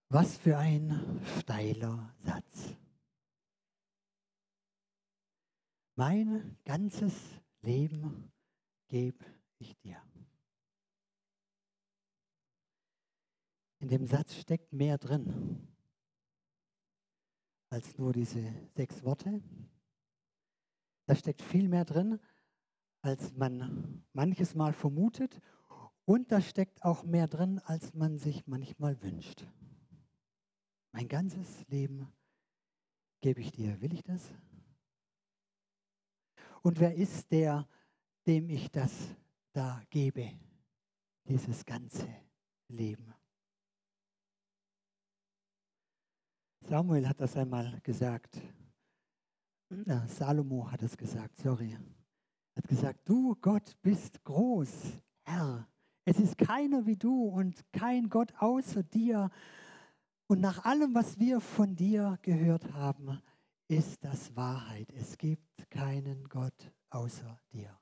Was für ein steiler Satz. Mein ganzes Leben gebe ich dir. In dem Satz steckt mehr drin als nur diese 6 Worte. Da steckt viel mehr drin, als man manches Mal vermutet. Und da steckt auch mehr drin, als man sich manchmal wünscht. Mein ganzes Leben gebe ich dir. Will ich das? Und wer ist der, dem ich das da gebe? Dieses ganze Leben. Samuel hat das einmal gesagt. Salomo hat es gesagt, sorry. Er hat gesagt, du Gott bist groß, Herr. Es ist keiner wie du und kein Gott außer dir. Und nach allem, was wir von dir gehört haben, ist das Wahrheit. Es gibt keinen Gott außer dir.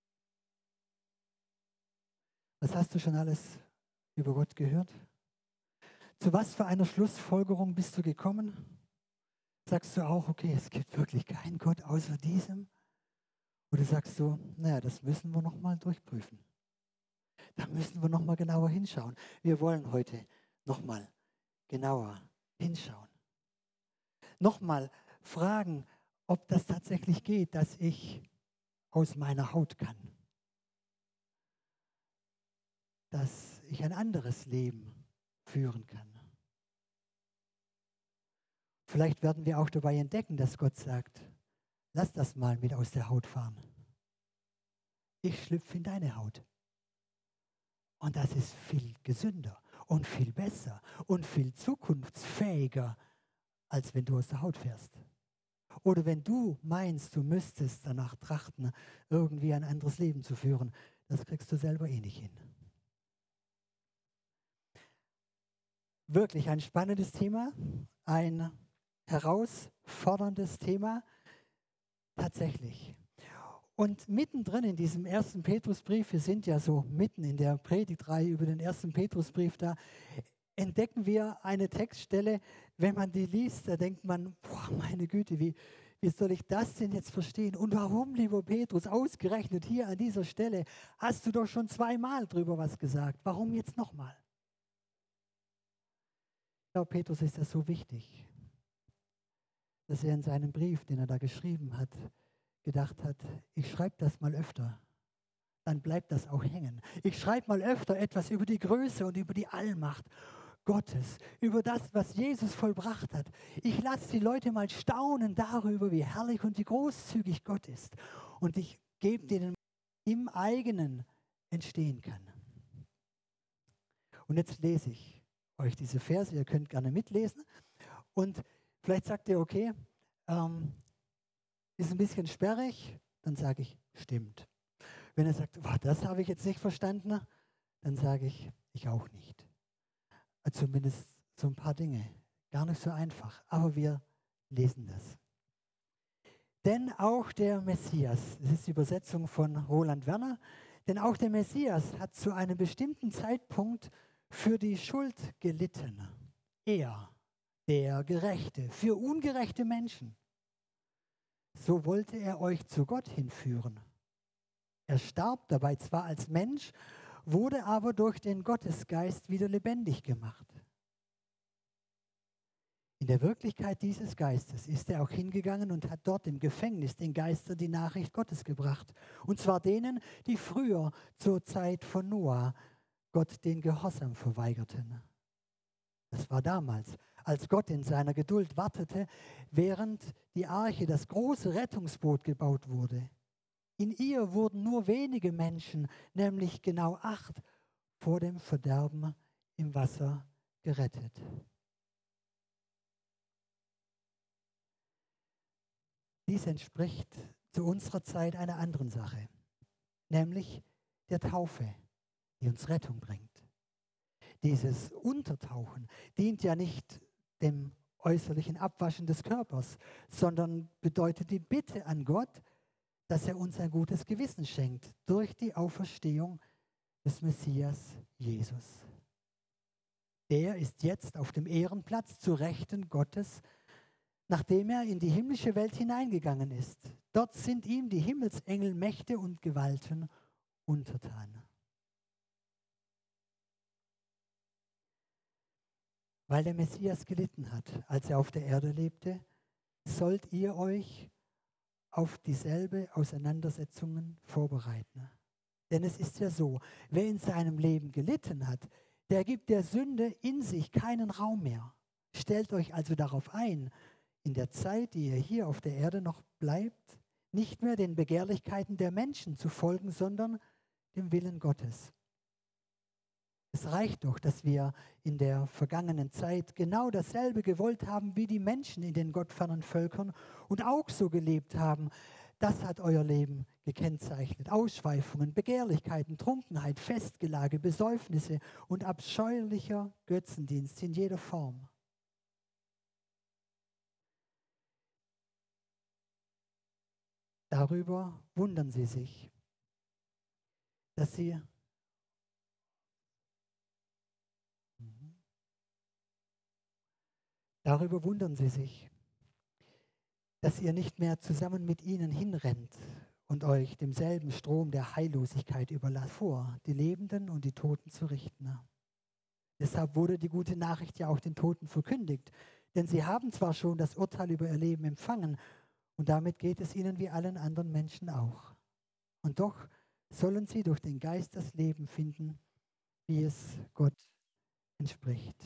Was hast du schon alles über Gott gehört? Zu was für einer Schlussfolgerung bist du gekommen? Sagst du auch, okay, es gibt wirklich keinen Gott außer diesem? Oder sagst du, naja, das müssen wir nochmal durchprüfen. Da müssen wir nochmal genauer hinschauen. Wir wollen heute nochmal genauer hinschauen. Nochmal fragen, ob das tatsächlich geht, dass ich aus meiner Haut kann. Dass ich ein anderes Leben führen kann. Vielleicht werden wir auch dabei entdecken, dass Gott sagt, lass das mal mit aus der Haut fahren. Ich schlüpfe in deine Haut. Und das ist viel gesünder und viel besser und viel zukunftsfähiger, als wenn du aus der Haut fährst. Oder wenn du meinst, du müsstest danach trachten, irgendwie ein anderes Leben zu führen, das kriegst du selber eh nicht hin. Wirklich ein spannendes Thema, ein herausforderndes Thema, tatsächlich. Und mittendrin in diesem 1. Petrusbrief, wir sind ja so mitten in der Predigtreihe über den 1. Petrusbrief, da entdecken wir eine Textstelle, wenn man die liest, da denkt man, boah, meine Güte, wie soll ich das denn jetzt verstehen? Und warum, lieber Petrus, ausgerechnet hier an dieser Stelle, hast du doch schon 2-mal drüber was gesagt. Warum jetzt nochmal? Ich glaube, Petrus ist das so wichtig, dass er in seinem Brief, den er da geschrieben hat, gedacht hat, ich schreibe das mal öfter, dann bleibt das auch hängen. Ich schreibe mal öfter etwas über die Größe und über die Allmacht Gottes, über das, was Jesus vollbracht hat. Ich lasse die Leute mal staunen darüber, wie herrlich und wie großzügig Gott ist. Und ich gebe denen im eigenen entstehen kann. Und jetzt lese ich euch diese Verse, ihr könnt gerne mitlesen. Und vielleicht sagt ihr, okay, ist ein bisschen sperrig, dann sage ich, stimmt. Wenn er sagt, oh, das habe ich jetzt nicht verstanden, dann sage ich, ich auch nicht. Zumindest so ein paar Dinge. Gar nicht so einfach, aber wir lesen das. Denn auch der Messias, das ist die Übersetzung von Roland Werner, denn auch der Messias hat zu einem bestimmten Zeitpunkt für die Schuld gelitten. Er, der Gerechte, für ungerechte Menschen. So wollte er euch zu Gott hinführen. Er starb dabei zwar als Mensch, wurde aber durch den Gottesgeist wieder lebendig gemacht. In der Wirklichkeit dieses Geistes ist er auch hingegangen und hat dort im Gefängnis den Geistern die Nachricht Gottes gebracht. Und zwar denen, die früher zur Zeit von Noah Gott den Gehorsam verweigerten. Das war damals, als Gott in seiner Geduld wartete, während die Arche, das große Rettungsboot, gebaut wurde. In ihr wurden nur wenige Menschen, nämlich genau 8, vor dem Verderben im Wasser gerettet. Dies entspricht zu unserer Zeit einer anderen Sache, nämlich der Taufe, die uns Rettung bringt. Dieses Untertauchen dient ja nicht dem äußerlichen Abwaschen des Körpers, sondern bedeutet die Bitte an Gott, dass er uns ein gutes Gewissen schenkt durch die Auferstehung des Messias Jesus. Der ist jetzt auf dem Ehrenplatz zu Rechten Gottes, nachdem er in die himmlische Welt hineingegangen ist. Dort sind ihm die Himmelsengel, Mächte und Gewalten untertan. Weil der Messias gelitten hat, als er auf der Erde lebte, sollt ihr euch auf dieselbe Auseinandersetzungen vorbereiten. Denn es ist ja so, wer in seinem Leben gelitten hat, der gibt der Sünde in sich keinen Raum mehr. Stellt euch also darauf ein, in der Zeit, die ihr hier auf der Erde noch bleibt, nicht mehr den Begehrlichkeiten der Menschen zu folgen, sondern dem Willen Gottes. Es reicht doch, dass wir in der vergangenen Zeit genau dasselbe gewollt haben wie die Menschen in den gottfernen Völkern und auch so gelebt haben. Das hat euer Leben gekennzeichnet. Ausschweifungen, Begehrlichkeiten, Trunkenheit, Festgelage, Besäufnisse und abscheulicher Götzendienst in jeder Form. Darüber wundern sie sich, dass sie Darüber wundern sie sich, dass ihr nicht mehr zusammen mit ihnen hinrennt und euch demselben Strom der Heillosigkeit überlasst, vor, die Lebenden und die Toten zu richten. Deshalb wurde die gute Nachricht ja auch den Toten verkündigt, denn sie haben zwar schon das Urteil über ihr Leben empfangen und damit geht es ihnen wie allen anderen Menschen auch. Und doch sollen sie durch den Geist das Leben finden, wie es Gott entspricht.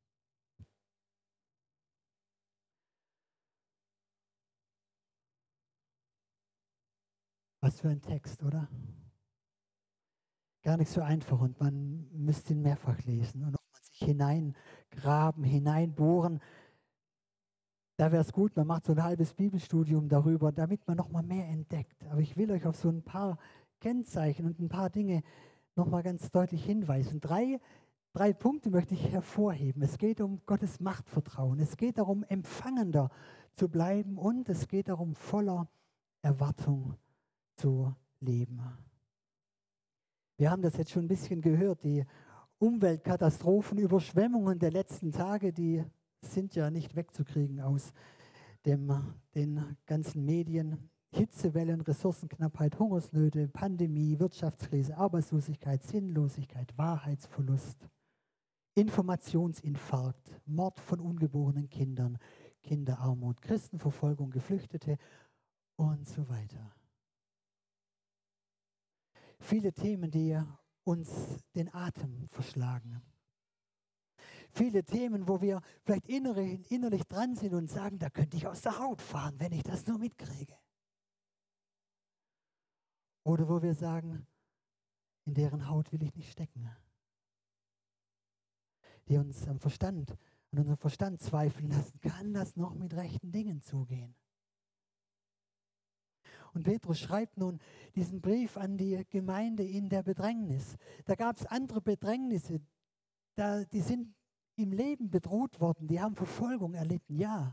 Was für ein Text, oder? Gar nicht so einfach und man müsste ihn mehrfach lesen und nochmal sich hineingraben, hineinbohren. Da wäre es gut, man macht so ein halbes Bibelstudium darüber, damit man nochmal mehr entdeckt. Aber ich will euch auf so ein paar Kennzeichen und ein paar Dinge nochmal ganz deutlich hinweisen. Drei Punkte möchte ich hervorheben. Es geht um Gottes Machtvertrauen. Es geht darum, empfangender zu bleiben und es geht darum, voller Erwartung zu leben. Wir haben das jetzt schon ein bisschen gehört, die Umweltkatastrophen, Überschwemmungen der letzten Tage, die sind ja nicht wegzukriegen aus den ganzen Medien. Hitzewellen, Ressourcenknappheit, Hungersnöte, Pandemie, Wirtschaftskrise, Arbeitslosigkeit, Sinnlosigkeit, Wahrheitsverlust, Informationsinfarkt, Mord von ungeborenen Kindern, Kinderarmut, Christenverfolgung, Geflüchtete und so weiter. Viele Themen, die uns den Atem verschlagen. Viele Themen, wo wir vielleicht innerlich dran sind und sagen, da könnte ich aus der Haut fahren, wenn ich das nur mitkriege. Oder wo wir sagen, in deren Haut will ich nicht stecken. Die uns an unserem Verstand zweifeln lassen, kann das noch mit rechten Dingen zugehen? Und Petrus schreibt nun diesen Brief an die Gemeinde in der Bedrängnis. Da gab es andere Bedrängnisse, die sind im Leben bedroht worden, die haben Verfolgung erlitten, ja.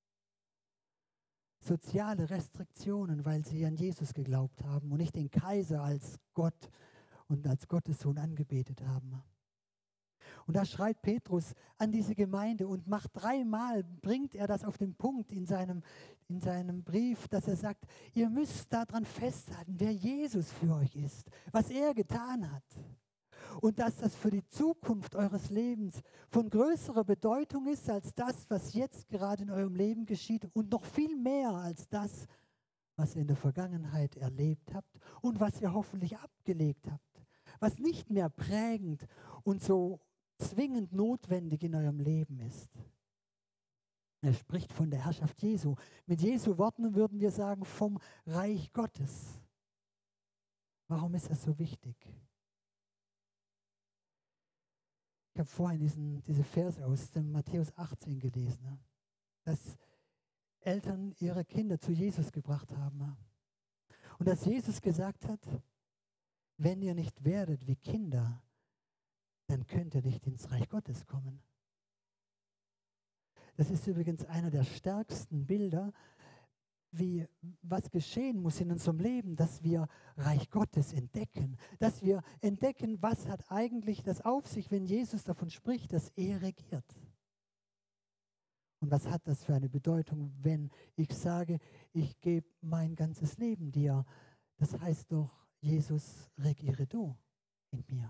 Soziale Restriktionen, weil sie an Jesus geglaubt haben und nicht den Kaiser als Gott und als Gottes Sohn angebetet haben. Und da schreibt Petrus an diese Gemeinde und macht dreimal, bringt er das auf den Punkt in seinem Brief, dass er sagt, ihr müsst daran festhalten, wer Jesus für euch ist, was er getan hat. Und dass das für die Zukunft eures Lebens von größerer Bedeutung ist als das, was jetzt gerade in eurem Leben geschieht und noch viel mehr als das, was ihr in der Vergangenheit erlebt habt und was ihr hoffentlich abgelegt habt, was nicht mehr prägend und so zwingend notwendig in eurem Leben ist. Er spricht von der Herrschaft Jesu. Mit Jesu Worten würden wir sagen, vom Reich Gottes. Warum ist das so wichtig? Ich habe vorhin diese Verse aus dem Matthäus 18 gelesen, dass Eltern ihre Kinder zu Jesus gebracht haben. Und dass Jesus gesagt hat, wenn ihr nicht werdet wie Kinder, dann könnt ihr nicht ins Reich Gottes kommen. Das ist übrigens einer der stärksten Bilder, was geschehen muss in unserem Leben, dass wir Reich Gottes entdecken, dass wir entdecken, was hat eigentlich das auf sich, wenn Jesus davon spricht, dass er regiert. Und was hat das für eine Bedeutung, wenn ich sage, ich gebe mein ganzes Leben dir? Das heißt doch, Jesus, regiere du in mir.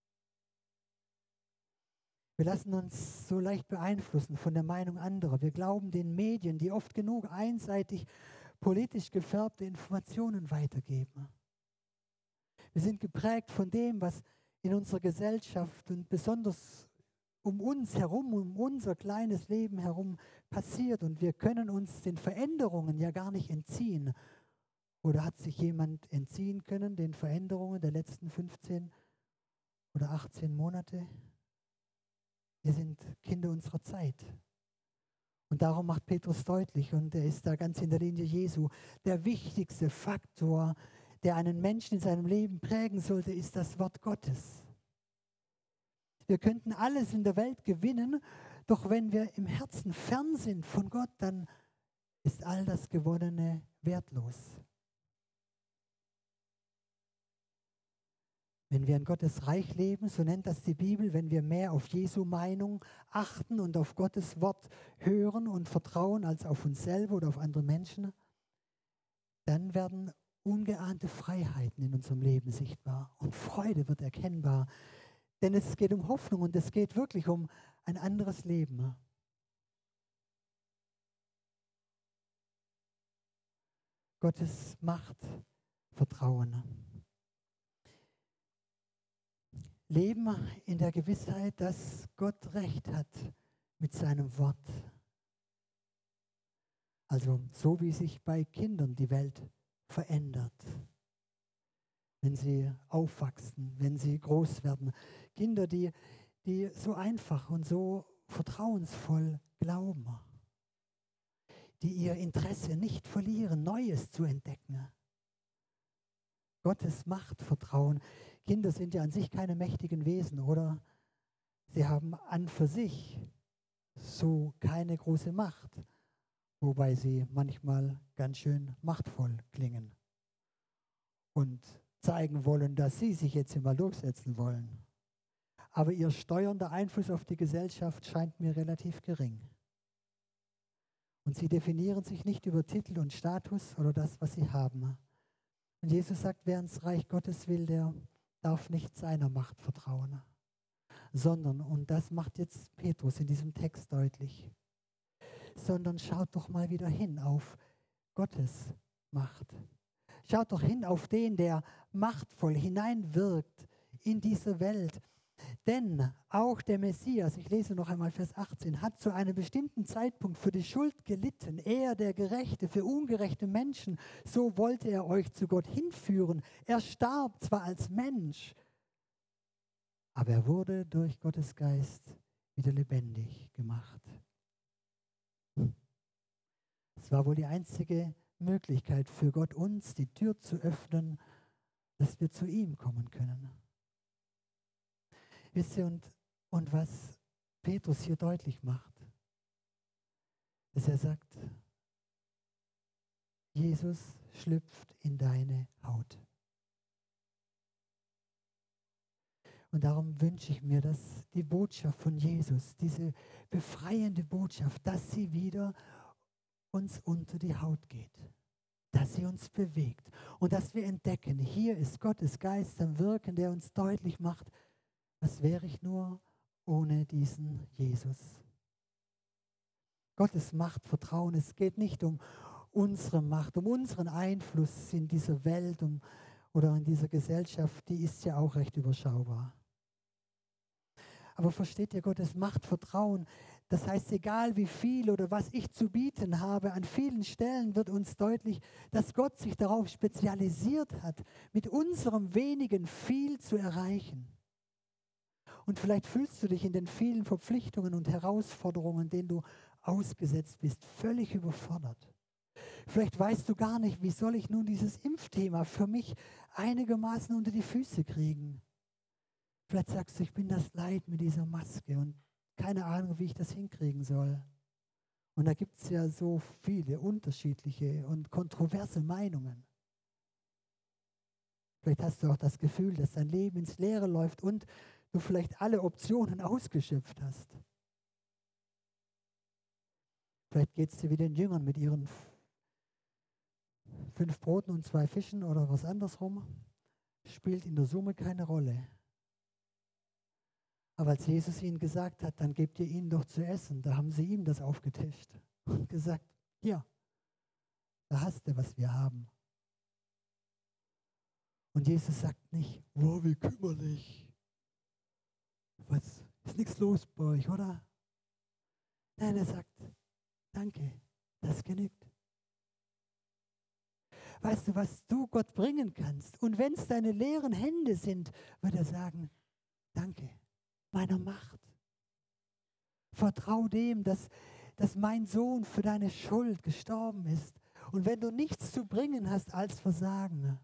Wir lassen uns so leicht beeinflussen von der Meinung anderer. Wir glauben den Medien, die oft genug einseitig politisch gefärbte Informationen weitergeben. Wir sind geprägt von dem, was in unserer Gesellschaft und besonders um uns herum, um unser kleines Leben herum passiert. Und wir können uns den Veränderungen ja gar nicht entziehen. Oder hat sich jemand entziehen können, den Veränderungen der letzten 15 oder 18 Monate? Wir sind Kinder unserer Zeit. Und darum macht Petrus deutlich, und er ist da ganz in der Linie Jesu, der wichtigste Faktor, der einen Menschen in seinem Leben prägen sollte, ist das Wort Gottes. Wir könnten alles in der Welt gewinnen, doch wenn wir im Herzen fern sind von Gott, dann ist all das Gewonnene wertlos. Wenn wir in Gottes Reich leben, so nennt das die Bibel, wenn wir mehr auf Jesu Meinung achten und auf Gottes Wort hören und vertrauen als auf uns selber oder auf andere Menschen, dann werden ungeahnte Freiheiten in unserem Leben sichtbar und Freude wird erkennbar. Denn es geht um Hoffnung und es geht wirklich um ein anderes Leben. Gottes Macht, Vertrauen. Leben in der Gewissheit, dass Gott Recht hat mit seinem Wort. Also so wie sich bei Kindern die Welt verändert, wenn sie aufwachsen, wenn sie groß werden. Kinder, die so einfach und so vertrauensvoll glauben, die ihr Interesse nicht verlieren, Neues zu entdecken. Gottes Macht, Vertrauen. Kinder sind ja an sich keine mächtigen Wesen, oder? Sie haben an für sich so keine große Macht, wobei sie manchmal ganz schön machtvoll klingen und zeigen wollen, dass sie sich jetzt immer durchsetzen wollen. Aber ihr steuernder Einfluss auf die Gesellschaft scheint mir relativ gering. Und sie definieren sich nicht über Titel und Status oder das, was sie haben. Und Jesus sagt, wer ins Reich Gottes will, der darf nicht seiner Macht vertrauen, sondern, und das macht jetzt Petrus in diesem Text deutlich, sondern schaut doch mal wieder hin auf Gottes Macht. Schaut doch hin auf den, der machtvoll hineinwirkt in diese Welt. Denn auch der Messias, ich lese noch einmal Vers 18, hat zu einem bestimmten Zeitpunkt für die Schuld gelitten. Er, der Gerechte, für ungerechte Menschen. So wollte er euch zu Gott hinführen. Er starb zwar als Mensch, aber er wurde durch Gottes Geist wieder lebendig gemacht. Es war wohl die einzige Möglichkeit für Gott, uns die Tür zu öffnen, dass wir zu ihm kommen können. Wisst ihr, und was Petrus hier deutlich macht, ist, er sagt, Jesus schlüpft in deine Haut. Und darum wünsche ich mir, dass die Botschaft von Jesus, diese befreiende Botschaft, dass sie wieder uns unter die Haut geht, dass sie uns bewegt und dass wir entdecken, hier ist Gottes Geist am Wirken, der uns deutlich macht, was wäre ich nur ohne diesen Jesus? Gottes Macht, Vertrauen, es geht nicht um unsere Macht, um unseren Einfluss in dieser Welt oder in dieser Gesellschaft, die ist ja auch recht überschaubar. Aber versteht ihr, Gottes Macht, Vertrauen, das heißt, egal wie viel oder was ich zu bieten habe, an vielen Stellen wird uns deutlich, dass Gott sich darauf spezialisiert hat, mit unserem wenigen viel zu erreichen. Und vielleicht fühlst du dich in den vielen Verpflichtungen und Herausforderungen, denen du ausgesetzt bist, völlig überfordert. Vielleicht weißt du gar nicht, wie soll ich nun dieses Impfthema für mich einigermaßen unter die Füße kriegen. Vielleicht sagst du, ich bin das Leid mit dieser Maske und keine Ahnung, wie ich das hinkriegen soll. Und da gibt es ja so viele unterschiedliche und kontroverse Meinungen. Vielleicht hast du auch das Gefühl, dass dein Leben ins Leere läuft und du vielleicht alle Optionen ausgeschöpft hast. Vielleicht geht es dir wie den Jüngern mit ihren 5 Broten und 2 Fischen oder was andersrum. Spielt in der Summe keine Rolle. Aber als Jesus ihnen gesagt hat, dann gebt ihr ihnen doch zu essen, da haben sie ihm das aufgetischt und gesagt, hier, da hast du, was wir haben. Und Jesus sagt nicht, wow, wie kümmerlich. Was, ist nichts los bei euch, oder? Nein, er sagt, danke, das genügt. Weißt du, was du Gott bringen kannst? Und wenn es deine leeren Hände sind, wird er sagen, danke, meiner Macht. Vertrau dem, dass mein Sohn für deine Schuld gestorben ist. Und wenn du nichts zu bringen hast als Versagen,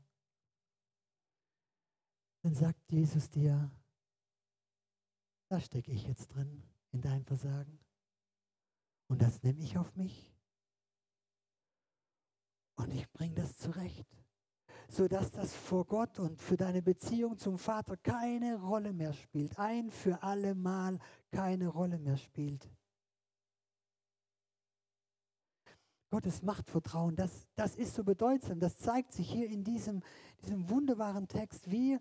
dann sagt Jesus dir, da stecke ich jetzt drin in dein Versagen. Und das nehme ich auf mich. Und ich bringe das zurecht, sodass das vor Gott und für deine Beziehung zum Vater keine Rolle mehr spielt. Ein für alle Mal keine Rolle mehr spielt. Gottes Machtvertrauen, das ist so bedeutsam. Das zeigt sich hier in diesem wunderbaren Text, wie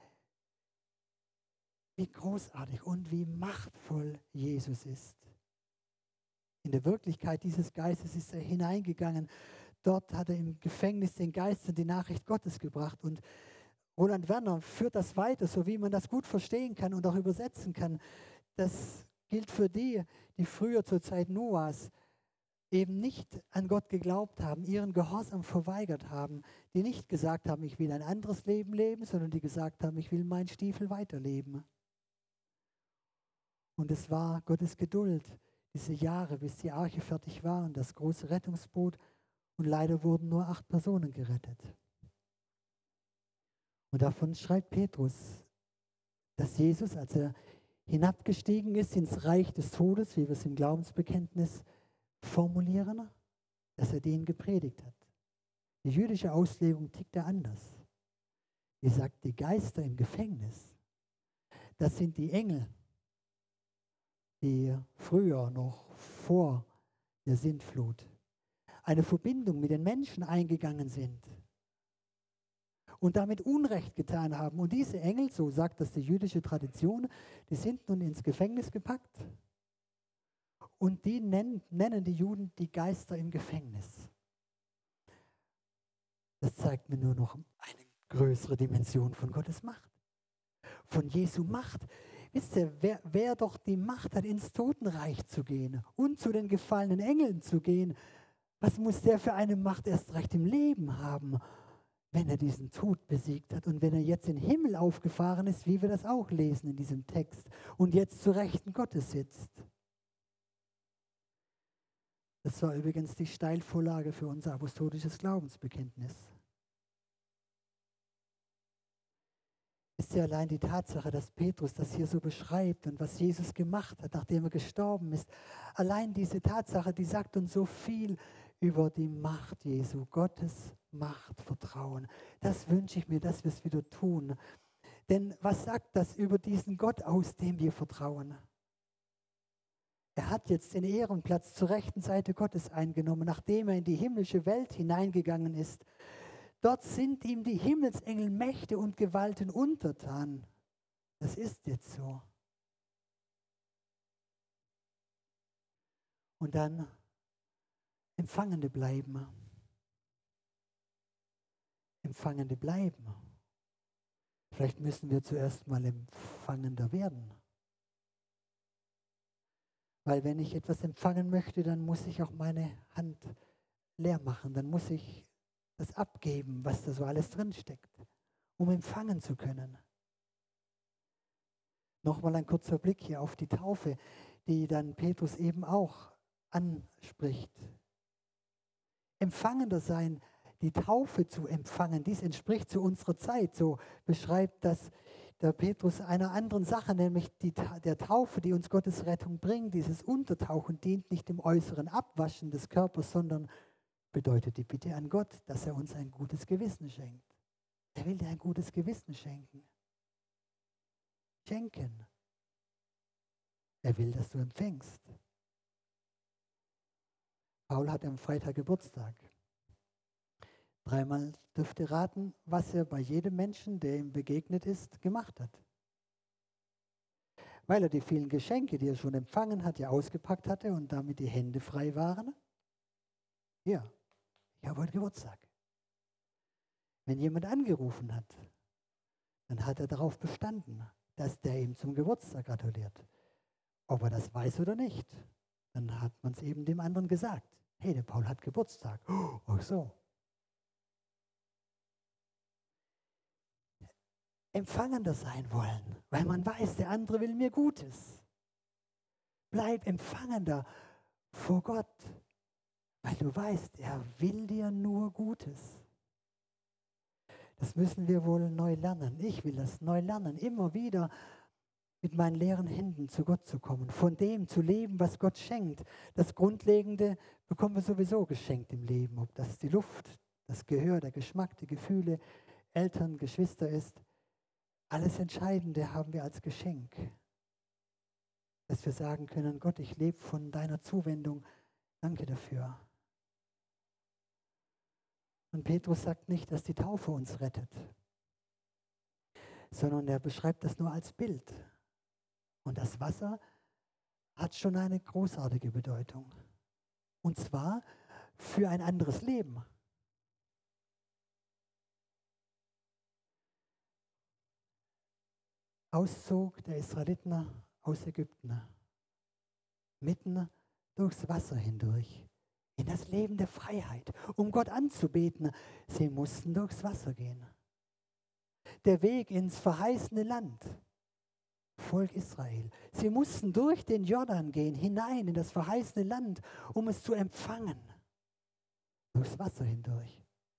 großartig und wie machtvoll Jesus ist. In der Wirklichkeit dieses Geistes ist er hineingegangen. Dort hat er im Gefängnis den Geistern die Nachricht Gottes gebracht. Und Roland Werner führt das weiter, so wie man das gut verstehen kann und auch übersetzen kann. Das gilt für die, die früher zur Zeit Noahs eben nicht an Gott geglaubt haben, ihren Gehorsam verweigert haben, die nicht gesagt haben, ich will ein anderes Leben leben, sondern die gesagt haben, ich will meinen Stiefel weiterleben. Und es war Gottes Geduld, diese Jahre, bis die Arche fertig war und das große Rettungsboot. Und leider wurden nur 8 Personen gerettet. Und davon schreibt Petrus, dass Jesus, als er hinabgestiegen ist ins Reich des Todes, wie wir es im Glaubensbekenntnis formulieren, dass er denen gepredigt hat. Die jüdische Auslegung tickt da anders. Die sagt, die Geister im Gefängnis, das sind die Engel, die früher noch vor der Sintflut eine Verbindung mit den Menschen eingegangen sind und damit Unrecht getan haben. Und diese Engel, so sagt das die jüdische Tradition, die sind nun ins Gefängnis gepackt und die nennen die Juden die Geister im Gefängnis. Das zeigt mir nur noch eine größere Dimension von Gottes Macht, von Jesu Macht. Wisst ihr, wer doch die Macht hat, ins Totenreich zu gehen und zu den gefallenen Engeln zu gehen, was muss der für eine Macht erst recht im Leben haben, wenn er diesen Tod besiegt hat und wenn er jetzt in den Himmel aufgefahren ist, wie wir das auch lesen in diesem Text, und jetzt zur Rechten Gottes sitzt. Das war übrigens die Steilvorlage für unser apostolisches Glaubensbekenntnis. Ist ja allein die Tatsache, dass Petrus das hier so beschreibt und was Jesus gemacht hat, nachdem er gestorben ist. Allein diese Tatsache, die sagt uns so viel über die Macht Jesu, Gottes Macht, Vertrauen. Das wünsche ich mir, dass wir es wieder tun. Denn was sagt das über diesen Gott aus, dem wir vertrauen? Er hat jetzt den Ehrenplatz zur rechten Seite Gottes eingenommen, nachdem er in die himmlische Welt hineingegangen ist. Dort sind ihm die Himmelsengel, Mächte und Gewalten untertan. Das ist jetzt so. Und dann Empfangende bleiben. Empfangende bleiben. Vielleicht müssen wir zuerst mal empfangender werden. Weil wenn ich etwas empfangen möchte, dann muss ich auch meine Hand leer machen. Dann muss ich das abgeben, was da so alles drinsteckt, um empfangen zu können. Nochmal ein kurzer Blick hier auf die Taufe, die dann Petrus eben auch anspricht. Empfangender sein, die Taufe zu empfangen, dies entspricht zu unserer Zeit. So beschreibt das der Petrus einer anderen Sache, nämlich der Taufe, die uns Gottes Rettung bringt. Dieses Untertauchen dient nicht dem äußeren Abwaschen des Körpers, sondern bedeutet die Bitte an Gott, dass er uns ein gutes Gewissen schenkt. Er will dir ein gutes Gewissen schenken. Schenken. Er will, dass du empfängst. Paul hat am Freitag Geburtstag. Dreimal dürft ihr raten, was er bei jedem Menschen, der ihm begegnet ist, gemacht hat. Weil er die vielen Geschenke, die er schon empfangen hat, ja ausgepackt hatte und damit die Hände frei waren. Ja, ich habe heute Geburtstag. Wenn jemand angerufen hat, dann hat er darauf bestanden, dass der ihm zum Geburtstag gratuliert. Ob er das weiß oder nicht, dann hat man es eben dem anderen gesagt. Hey, der Paul hat Geburtstag. Oh so. Empfangender sein wollen, weil man weiß, der andere will mir Gutes. Bleib empfangender vor Gott, weil du weißt, er will dir nur Gutes. Das müssen wir wohl neu lernen. Ich will das neu lernen, immer wieder mit meinen leeren Händen zu Gott zu kommen, von dem zu leben, was Gott schenkt. Das Grundlegende bekommen wir sowieso geschenkt im Leben, ob das die Luft, das Gehör, der Geschmack, die Gefühle, Eltern, Geschwister ist. Alles Entscheidende haben wir als Geschenk, dass wir sagen können, Gott, ich lebe von deiner Zuwendung, danke dafür. Und Petrus sagt nicht, dass die Taufe uns rettet, sondern er beschreibt das nur als Bild. Und das Wasser hat schon eine großartige Bedeutung. Und zwar für ein anderes Leben. Auszug der Israeliten aus Ägypten, mitten durchs Wasser hindurch, in das Leben der Freiheit, um Gott anzubeten. Sie mussten durchs Wasser gehen. Der Weg ins verheißene Land, Volk Israel. Sie mussten durch den Jordan gehen, hinein in das verheißene Land, um es zu empfangen. Durchs Wasser hindurch.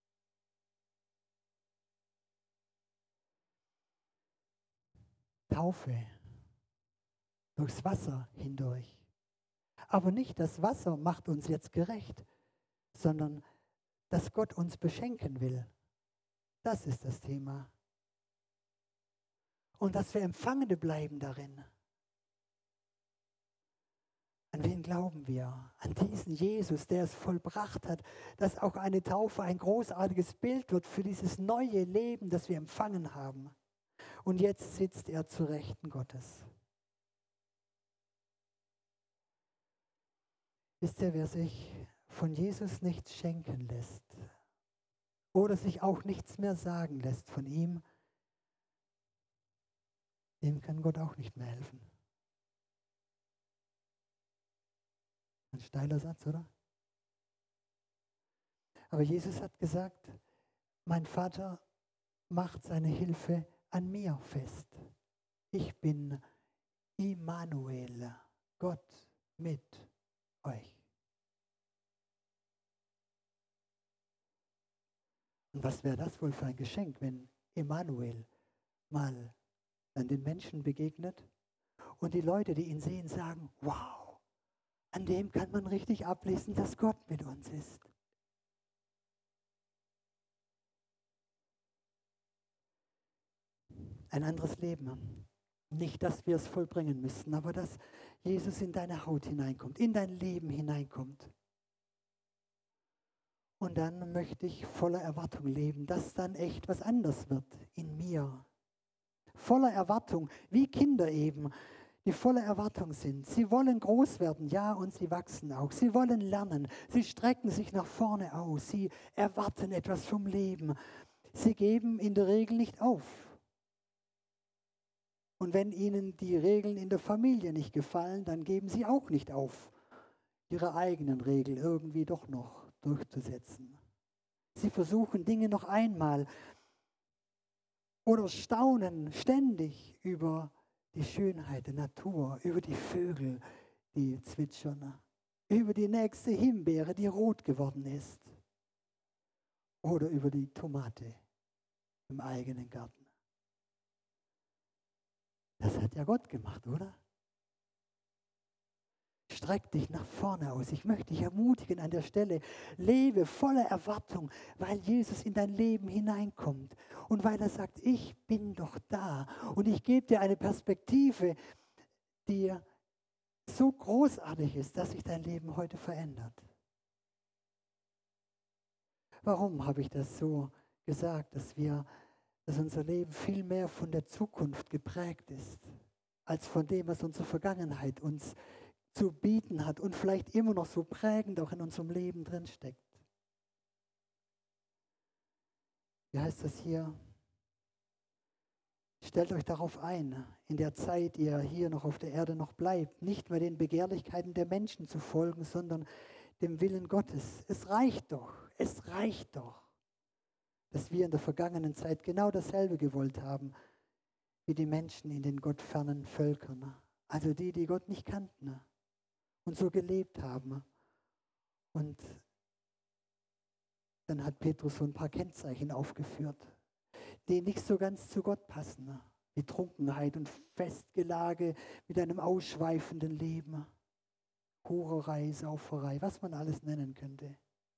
Taufe. Durchs Wasser hindurch. Aber nicht das Wasser macht uns jetzt gerecht, sondern dass Gott uns beschenken will. Das ist das Thema. Und dass wir Empfangende bleiben darin. An wen glauben wir? An diesen Jesus, der es vollbracht hat, dass auch eine Taufe ein großartiges Bild wird für dieses neue Leben, das wir empfangen haben. Und jetzt sitzt er zu Rechten Gottes. Wisst ihr, wer sich von Jesus nichts schenken lässt oder sich auch nichts mehr sagen lässt von ihm, dem kann Gott auch nicht mehr helfen. Ein steiler Satz, oder? Aber Jesus hat gesagt, mein Vater macht seine Hilfe an mir fest. Ich bin Immanuel, Gott mit euch. Und was wäre das wohl für ein Geschenk, wenn Immanuel mal an den Menschen begegnet und die Leute, die ihn sehen, sagen, wow, an dem kann man richtig ablesen, dass Gott mit uns ist. Ein anderes Leben. Nicht, dass wir es vollbringen müssen, aber dass Jesus in deine Haut hineinkommt, in dein Leben hineinkommt. Und dann möchte ich voller Erwartung leben, dass dann echt was anders wird in mir. Voller Erwartung, wie Kinder eben, die voller Erwartung sind. Sie wollen groß werden, ja, und sie wachsen auch. Sie wollen lernen, sie strecken sich nach vorne aus, sie erwarten etwas vom Leben. Sie geben in der Regel nicht auf. Und wenn ihnen die Regeln in der Familie nicht gefallen, dann geben sie auch nicht auf, ihre eigenen Regeln irgendwie doch noch durchzusetzen. Sie versuchen Dinge noch einmal oder staunen ständig über die Schönheit der Natur, über die Vögel, die zwitschern, über die nächste Himbeere, die rot geworden ist, oder über die Tomate im eigenen Garten. hat ja Gott gemacht, oder? Streck dich nach vorne aus. Ich möchte dich ermutigen an der Stelle. Lebe voller Erwartung, weil Jesus in dein Leben hineinkommt. Und weil er sagt, ich bin doch da. Und ich gebe dir eine Perspektive, die so großartig ist, dass sich dein Leben heute verändert. Warum habe ich das so gesagt, dass unser Leben viel mehr von der Zukunft geprägt ist, als von dem, was unsere Vergangenheit uns zu bieten hat und vielleicht immer noch so prägend auch in unserem Leben drinsteckt? Wie heißt das hier? Stellt euch darauf ein, in der Zeit, die ihr hier noch auf der Erde noch bleibt, nicht mehr den Begehrlichkeiten der Menschen zu folgen, sondern dem Willen Gottes. Es reicht doch, dass wir in der vergangenen Zeit genau dasselbe gewollt haben, wie die Menschen in den gottfernen Völkern. Also die Gott nicht kannten und so gelebt haben. Und dann hat Petrus so ein paar Kennzeichen aufgeführt, die nicht so ganz zu Gott passen. Wie Trunkenheit und Festgelage mit einem ausschweifenden Leben, Hurerei, Sauferei, was man alles nennen könnte.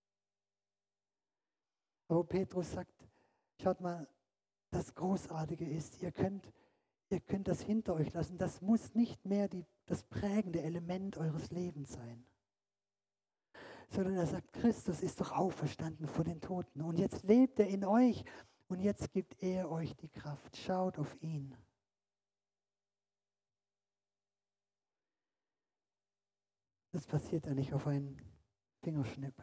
Aber Petrus sagt, schaut mal, das Großartige ist, ihr könnt das hinter euch lassen. Das muss nicht mehr das prägende Element eures Lebens sein. Sondern er sagt, Christus ist doch auferstanden von den Toten. Und jetzt lebt er in euch. Und jetzt gibt er euch die Kraft. Schaut auf ihn. Das passiert ja nicht auf einen Fingerschnipp.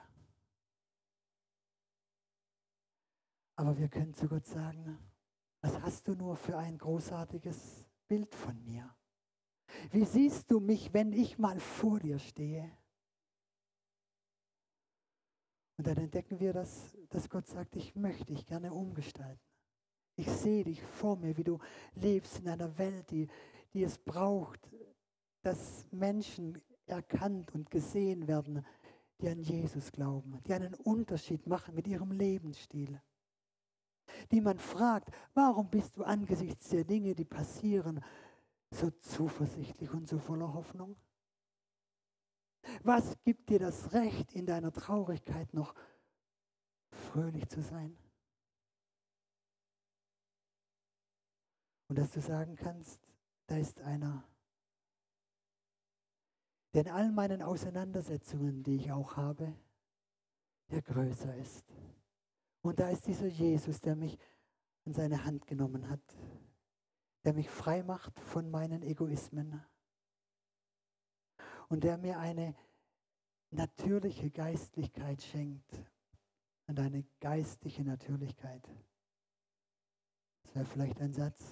Aber wir können zu Gott sagen, was hast du nur für ein großartiges Bild von mir? Wie siehst du mich, wenn ich mal vor dir stehe? Und dann entdecken wir, dass Gott sagt, ich möchte dich gerne umgestalten. Ich sehe dich vor mir, wie du lebst in einer Welt, die es braucht, dass Menschen erkannt und gesehen werden, die an Jesus glauben, die einen Unterschied machen mit ihrem Lebensstil. Die man fragt, warum bist du angesichts der Dinge, die passieren, so zuversichtlich und so voller Hoffnung? Was gibt dir das Recht, in deiner Traurigkeit noch fröhlich zu sein? Und dass du sagen kannst, da ist einer, der in all meinen Auseinandersetzungen, die ich auch habe, der größer ist. Und da ist dieser Jesus, der mich an seine Hand genommen hat, der mich frei macht von meinen Egoismen und der mir eine natürliche Geistlichkeit schenkt und eine geistliche Natürlichkeit. Das wäre vielleicht ein Satz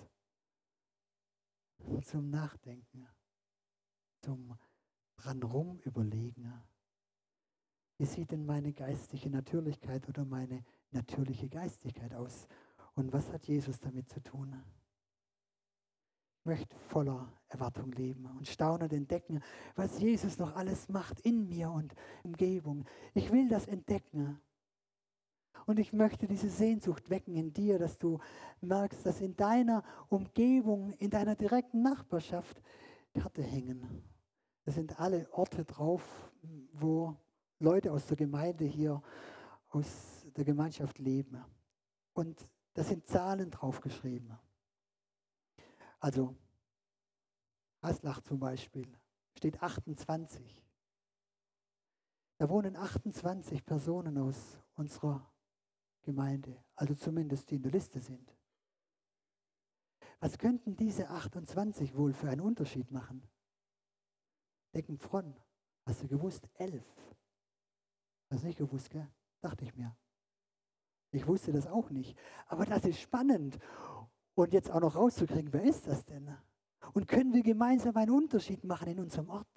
zum Nachdenken, zum dran rum überlegen. Wie sieht denn meine geistliche Natürlichkeit oder meine natürliche Geistigkeit aus? Und was hat Jesus damit zu tun? Ich möchte voller Erwartung leben und staunend entdecken, was Jesus noch alles macht in mir und Umgebung. Ich will das entdecken. Und ich möchte diese Sehnsucht wecken in dir, dass du merkst, dass in deiner Umgebung, in deiner direkten Nachbarschaft Karte hängen. Das sind alle Orte drauf, wo Leute aus der Gemeinde hier, aus der Gemeinschaft leben. Und da sind Zahlen draufgeschrieben. Also Haslach zum Beispiel steht 28. Da wohnen 28 Personen aus unserer Gemeinde, also zumindest die in der Liste sind. Was könnten diese 28 wohl für einen Unterschied machen? Deckenfronn, hast du gewusst? 11. Hast du nicht gewusst, gell? Dachte ich mir. Ich wusste das auch nicht. Aber das ist spannend. Und jetzt auch noch rauszukriegen, wer ist das denn? Und können wir gemeinsam einen Unterschied machen in unserem Ort?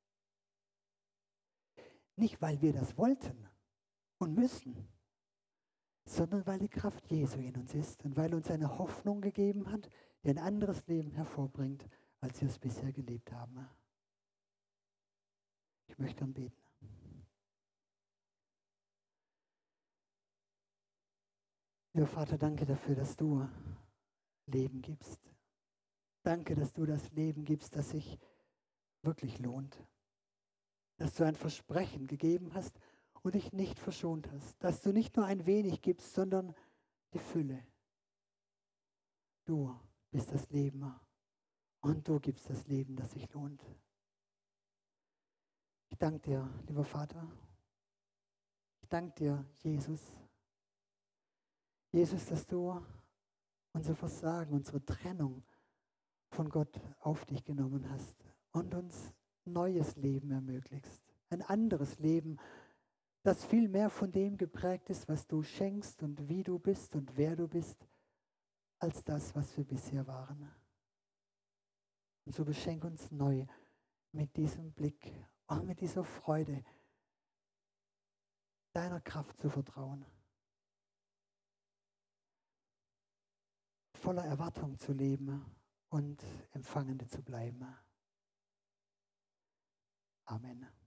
Nicht, weil wir das wollten und müssen, sondern weil die Kraft Jesu in uns ist und weil uns eine Hoffnung gegeben hat, die ein anderes Leben hervorbringt, als wir es bisher gelebt haben. Ich möchte dann beten. Lieber Vater, danke dafür, dass du Leben gibst. Danke, dass du das Leben gibst, das sich wirklich lohnt. Dass du ein Versprechen gegeben hast und dich nicht verschont hast. Dass du nicht nur ein wenig gibst, sondern die Fülle. Du bist das Leben und du gibst das Leben, das sich lohnt. Ich danke dir, lieber Vater. Ich danke dir, Jesus. Jesus, dass du unser Versagen, unsere Trennung von Gott auf dich genommen hast und uns neues Leben ermöglicht. Ein anderes Leben, das viel mehr von dem geprägt ist, was du schenkst und wie du bist und wer du bist, als das, was wir bisher waren. Und so beschenk uns neu mit diesem Blick und mit dieser Freude, deiner Kraft zu vertrauen, voller Erwartung zu leben und Empfangende zu bleiben. Amen.